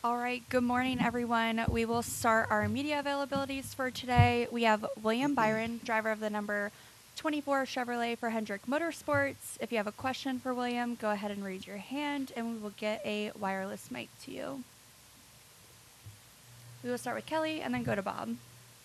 All right, good morning, everyone. We will start our media availabilities for today. We have William Byron, driver of the number 24 Chevrolet for Hendrick Motorsports. If you have a question for William, go ahead and raise your hand and we will get a wireless mic to you. We will start with Kelly and then go to Bob.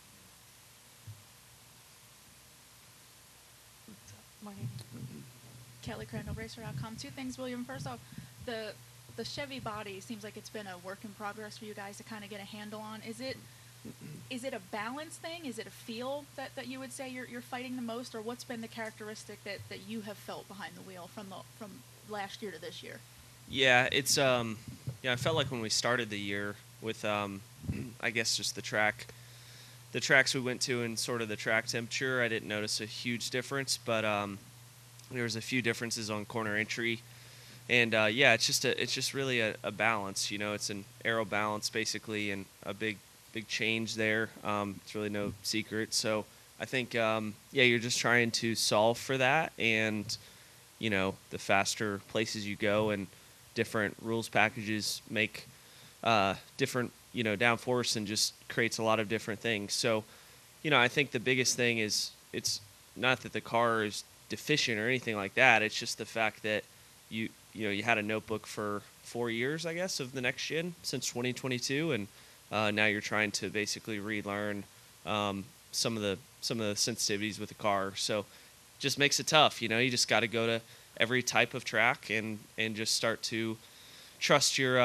Morning. Kelly Crandall, Racer.com. Two things, William. First off, the Chevy body seems like it's been a work in progress for you guys to kind of get a handle on. Is it a balance thing? Is it a feel that you would say you're fighting the most, or what's been the characteristic that you have felt behind the wheel from last year to this year? Yeah, it's I felt like when we started the year with I guess just the tracks we went to and sort of the track temperature, I didn't notice a huge difference, but there was a few differences on corner entry, and yeah, it's just really a balance. It's an aero balance basically, and a big change there. It's really no secret. So I think yeah, you're just trying to solve for that, and the faster places you go and different rules packages make different downforce, and just creates a lot of different things. So I think the biggest thing is, it's not that the car is deficient or anything like that. It's just the fact that you had a notebook for 4 years, I guess, of the next gen since 2022, and now you're trying to basically relearn some of the sensitivities with the car. So just makes it tough. You just got to go to every type of track and just start to trust your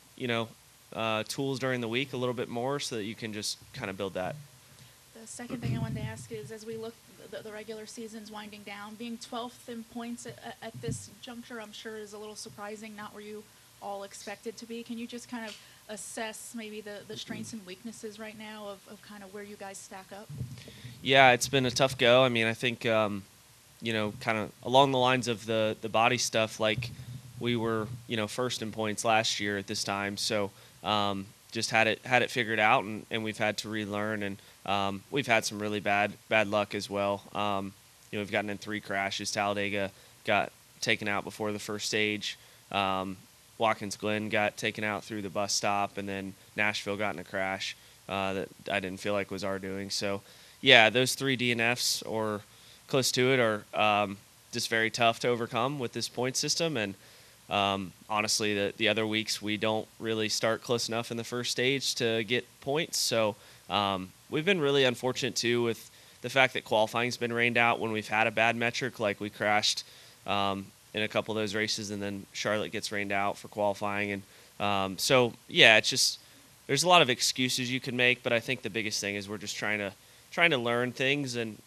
tools during the week a little bit more, so that you can just kind of build that. The second thing I wanted to ask is, as we look, the regular season's winding down, being 12th in points at this juncture, I'm sure is a little surprising, not where you all expected to be. Can you just kind of assess maybe the strengths and weaknesses right now of kind of where you guys stack up? Yeah, it's been a tough go. I mean, I think kind of along the lines of the body stuff, like we were first in points last year at this time, so just had it figured out, and we've had to relearn, and we've had some really bad luck as well. We've gotten in 3 crashes. Talladega got taken out before the first stage. Watkins Glen got taken out through the bus stop, and then Nashville got in a crash that I didn't feel like was our doing. So, yeah, those 3 DNFs or close to it are just very tough to overcome with this point system. And honestly, the other weeks we don't really start close enough in the first stage to get points. So we've been really unfortunate too with the fact that qualifying's been rained out when we've had a bad metric. Like we crashed in a couple of those races, and then Charlotte gets rained out for qualifying. And so yeah, it's just, there's a lot of excuses you can make, but I think the biggest thing is we're just trying to learn things, and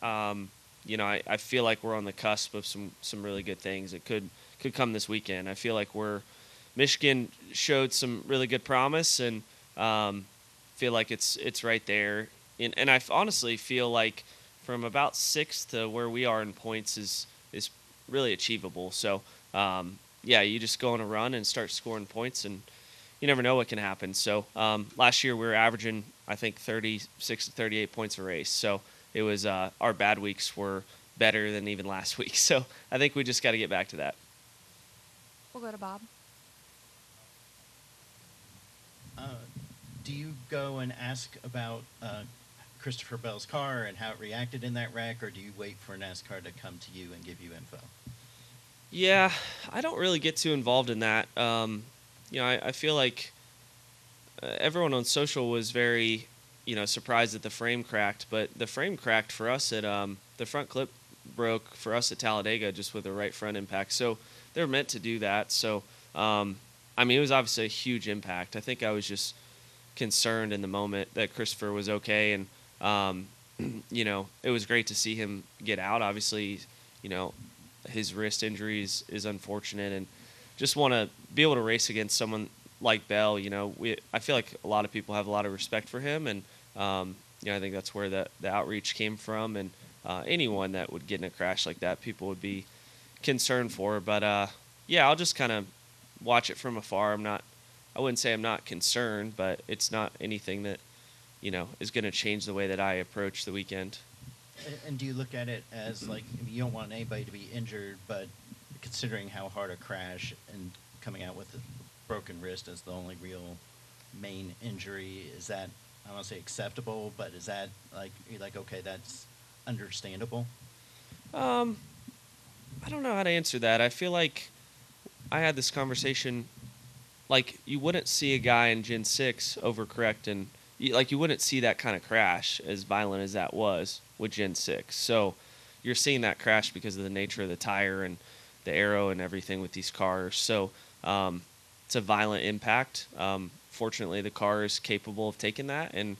I feel like we're on the cusp of some really good things that could come this weekend. I feel like Michigan showed some really good promise, and feel like it's right there. And I honestly feel like from about 6th to where we are in points is really achievable. So yeah, you just go on a run and start scoring points, and you never know what can happen. So last year we were averaging, I think, 36 to 38 points a race. So it was our bad weeks were better than even last week. So I think we just got to get back to that. We'll go to Bob. Do you go and ask about Christopher Bell's car and how it reacted in that wreck, or do you wait for NASCAR to come to you and give you info? Yeah, I don't really get too involved in that. I feel like everyone on social was very, surprised that the frame cracked, but the frame cracked for us at the front clip broke for us at Talladega just with the right front impact. So they're meant to do that. So it was obviously a huge impact. I think I was just concerned in the moment that Christopher was okay, and it was great to see him get out. Obviously, his wrist injury is unfortunate, and just want to be able to race against someone like Bell. I feel like a lot of people have a lot of respect for him, and I think that's where the outreach came from. And anyone that would get in a crash like that, people would be concerned for. But yeah, I'll just kind of watch it from afar. I wouldn't say I'm not concerned, but it's not anything that is going to change the way that I approach the weekend. And do you look at it as like, you don't want anybody to be injured, but considering how hard a crash and coming out with a broken wrist is the only real main injury. Is that, I don't want to say acceptable, but is that like, you're like, okay, that's understandable? I don't know how to answer that. I feel like I had this conversation. Like, you wouldn't see a guy in Gen 6 overcorrect, and you wouldn't see that kind of crash as violent as that was with Gen 6. So you're seeing that crash because of the nature of the tire and the aero and everything with these cars. So it's a violent impact. Fortunately, the car is capable of taking that, and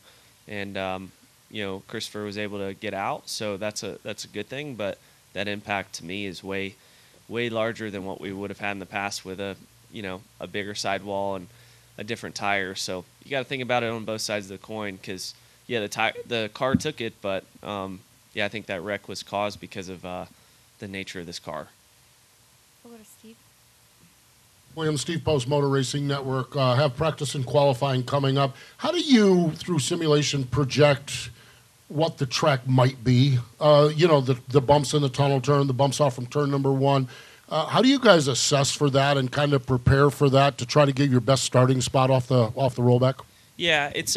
Christopher was able to get out, so that's a good thing. But that impact to me is way larger than what we would have had in the past with a bigger sidewall and a different tire. So you got to think about it on both sides of the coin, because the car took it, but I think that wreck was caused because of the nature of this car. We'll go to Steve. William, Steve Post, Motor Racing Network, have practice and qualifying coming up. How do you, through simulation, project what the track might be? The bumps in the tunnel turn, the bumps off from turn number one. How do you guys assess for that and kind of prepare for that to try to get your best starting spot off the rollback? Yeah, it's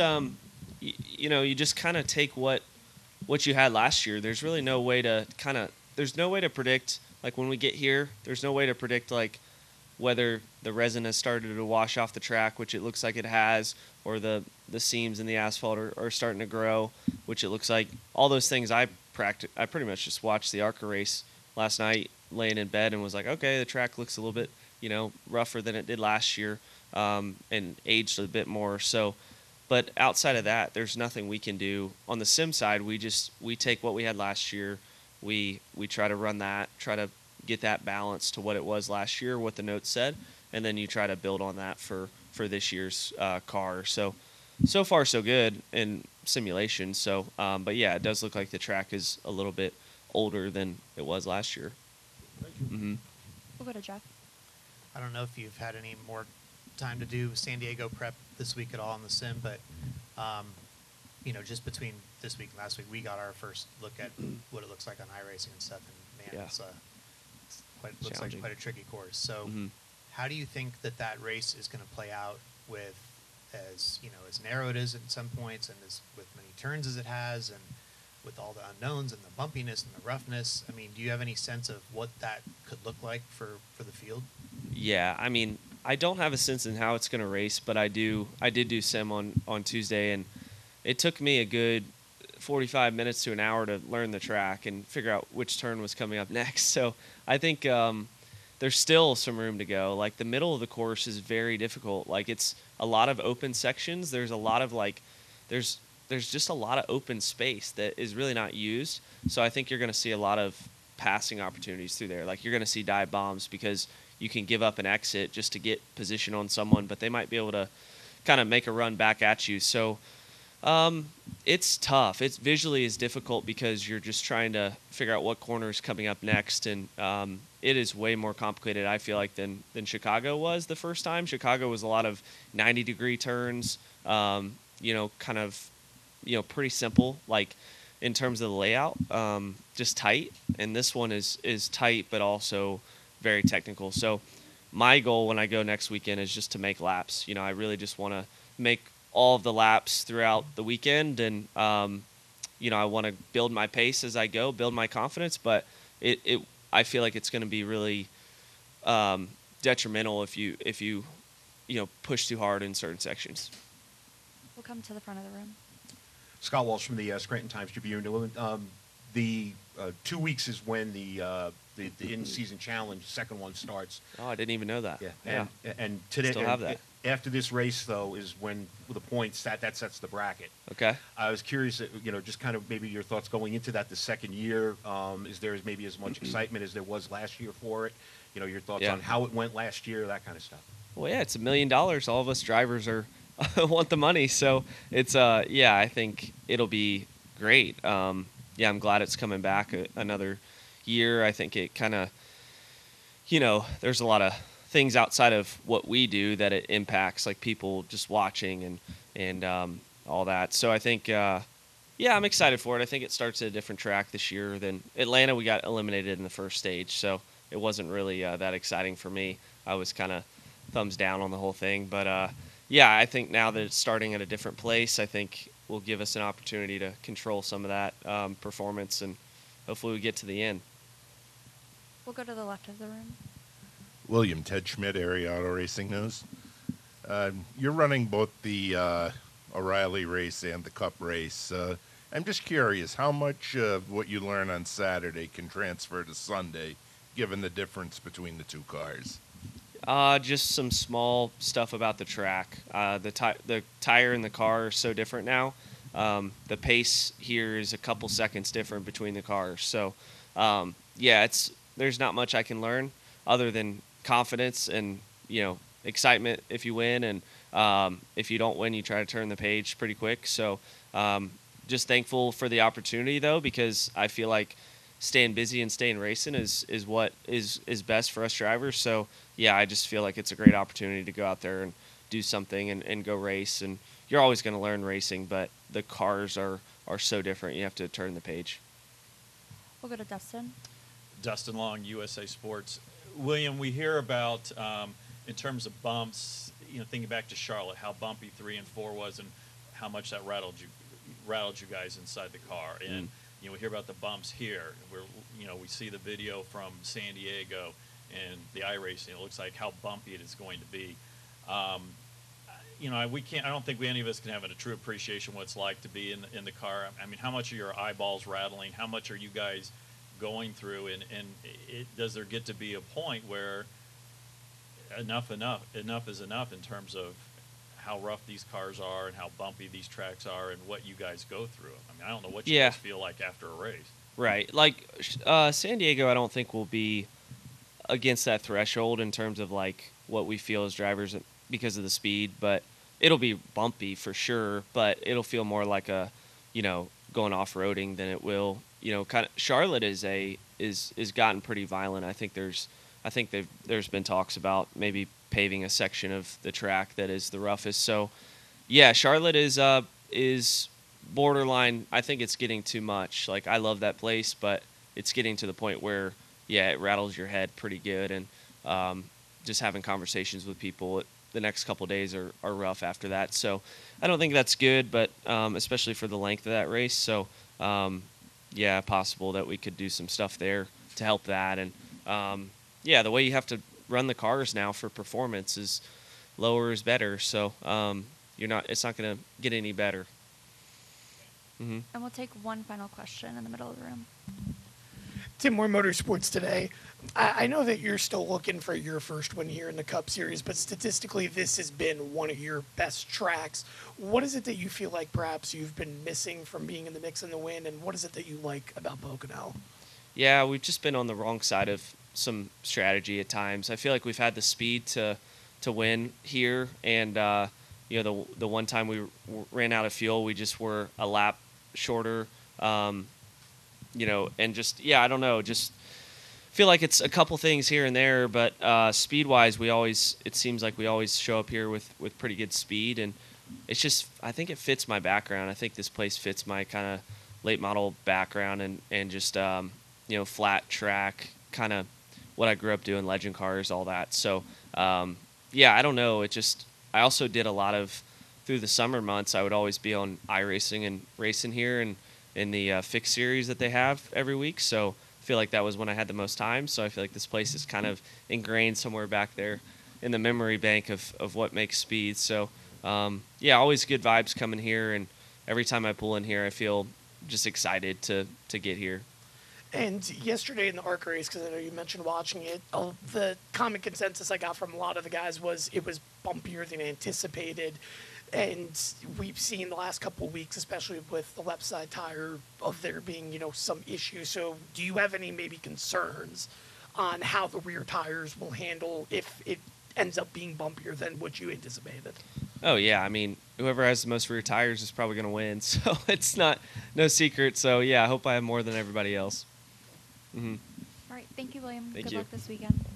you just kind of take what you had last year. There's really no way to predict, like, when we get here, there's no way to predict, like, whether the resin has started to wash off the track, which it looks like it has, or the seams in the asphalt are starting to grow, which it looks like. All those things I pretty much just watched the ARCA race last night, laying in bed, and was like, okay, the track looks a little bit, rougher than it did last year, and aged a bit more. So, but outside of that, there's nothing we can do. On the sim side, we take what we had last year, we try to run that, try to get that balance to what it was last year, what the notes said, and then you try to build on that for this year's car. So far so good in simulation. So, but yeah, it does look like the track is a little bit older than it was last year. Thank you. Mm-hmm. We'll go to Jeff. I don't know if you've had any more time to do San Diego prep this week at all in the sim, but just between this week and last week, we got our first look at what it looks like on iRacing and stuff, and man, Yeah. looks like quite a tricky course. So, how do you think that race is going to play out with as narrow it is at some points, and as with many turns as it has, and with all the unknowns and the bumpiness and the roughness? I mean, do you have any sense of what that could look like for the field? Yeah, I mean, I don't have a sense in how it's going to race, but I did do sim on Tuesday, and it took me a good 45 minutes to an hour to learn the track and figure out which turn was coming up next. So I think there's still some room to go. Like, the middle of the course is very difficult. Like, it's a lot of open sections. There's a lot of there's just a lot of open space that is really not used. So I think you're going to see a lot of passing opportunities through there. Like, you're going to see dive bombs because you can give up an exit just to get position on someone, but they might be able to kind of make a run back at you. So it's tough. It's visually is difficult because you're just trying to figure out what corner is coming up next, and it is way more complicated, I feel like, than Chicago was the first time. Chicago was a lot of 90-degree turns, pretty simple, like, in terms of the layout, just tight. And this one is tight, but also very technical. So my goal when I go next weekend is just to make laps. I really just want to make all of the laps throughout the weekend, and I want to build my pace as I go, build my confidence. But I feel like it's going to be really detrimental if you push too hard in certain sections. We'll come to the front of the room. Scott Walsh from the Scranton Times-Tribune. The 2 weeks is when the in-season challenge, second one, starts. Oh, I didn't even know that. Yeah. And today, Still have that. After this race, though, is when the points that sets the bracket. Okay. I was curious, just kind of maybe your thoughts going into that the second year. Is there maybe as much excitement as there was last year for it? Your thoughts on how it went last year, that kind of stuff. Well, yeah, it's $1 million. All of us drivers want the money, so it's I think it'll be great. I'm glad it's coming back another year. I think it kind of, there's a lot of things outside of what we do that it impacts, like people just watching and all that. So I think, I'm excited for it. I think it starts at a different track this year than Atlanta. We got eliminated in the first stage, so it wasn't really that exciting for me. I was kind of thumbs down on the whole thing, but yeah, I think now that it's starting at a different place, I think will give us an opportunity to control some of that performance, and hopefully we get to the end. We'll go to the left of the room. William, Ted Schmidt, Area Auto Racing News. You're running both the O'Reilly race and the Cup race. I'm just curious, how much of what you learn on Saturday can transfer to Sunday, given the difference between the two cars? Just some small stuff about the track. The tire and the car are so different now. The pace here is a couple seconds different between the cars. So, yeah, there's not much I can learn other than confidence and, excitement if you win. And if you don't win, you try to turn the page pretty quick. So just thankful for the opportunity, though, because I feel like staying busy and staying racing is what is best for us drivers. So, yeah, I just feel like it's a great opportunity to go out there and do something and go race. And you're always going to learn racing, but the cars are so different. You have to turn the page. We'll go to Dustin. Dustin Long, USA Sports. William, we hear about, in terms of bumps, thinking back to Charlotte, how bumpy 3 and 4 was and how much that rattled you guys inside the car. And we hear about the bumps here. We see the video from San Diego and the iRacing. It looks like how bumpy it is going to be. We can't. I don't think any of us can have a true appreciation what it's like to be in the car. I mean, how much are your eyeballs rattling? How much are you guys going through? And does there get to be a point where enough is enough in terms of how rough these cars are and how bumpy these tracks are and what you guys go through? I mean, I don't know what you guys feel like after a race. Right. Like San Diego, I don't think will be against that threshold in terms of like what we feel as drivers because of the speed, but it'll be bumpy for sure, but it'll feel more like a, going off-roading than it will, kind of. Charlotte is gotten pretty violent. I think there's been talks about maybe paving a section of the track that is the roughest. So, yeah, Charlotte is borderline. I think it's getting too much. Like, I love that place, but it's getting to the point where, yeah, it rattles your head pretty good. And just having conversations with people the next couple of days are rough after that. So I don't think that's good, but especially for the length of that race. So, yeah, possible that we could do some stuff there to help that. And, yeah, the way you have to run the cars now for performance is lower is better. So it's not going to get any better. Mm-hmm. And we'll take one final question in the middle of the room. Tim Moore, Motorsports Today. I know that you're still looking for your first win here in the Cup Series, but statistically this has been one of your best tracks. What is it that you feel like perhaps you've been missing from being in the mix in the win, and what is it that you like about Pocono? Yeah, we've just been on the wrong side of some strategy at times. I feel like we've had the speed to win here, and the one time we ran out of fuel, we just were a lap shorter. And just, yeah, I don't know, just feel like it's a couple things here and there, but speed-wise, it seems like we always show up here with pretty good speed, and it's just, I think it fits my background. I think this place fits my kind of late model background and just, flat track, kind of what I grew up doing, legend cars, all that. So, yeah, I don't know. I also did a lot of, through the summer months, I would always be on iRacing and racing here and in the fixed series that they have every week. So I feel like that was when I had the most time. So I feel like this place is kind of ingrained somewhere back there in the memory bank of what makes speed. So, yeah, always good vibes coming here. And every time I pull in here, I feel just excited to get here. And yesterday in the ARC race, because I know you mentioned watching it, the common consensus I got from a lot of the guys was it was bumpier than anticipated. And we've seen the last couple of weeks, especially with the left side tire, of there being, some issues. So do you have any maybe concerns on how the rear tires will handle if it ends up being bumpier than what you anticipated? Oh, yeah. I mean, whoever has the most rear tires is probably going to win. So it's no secret. So, yeah, I hope I have more than everybody else. Mm-hmm. All right. Thank you, William. Thank Good you. luck this weekend.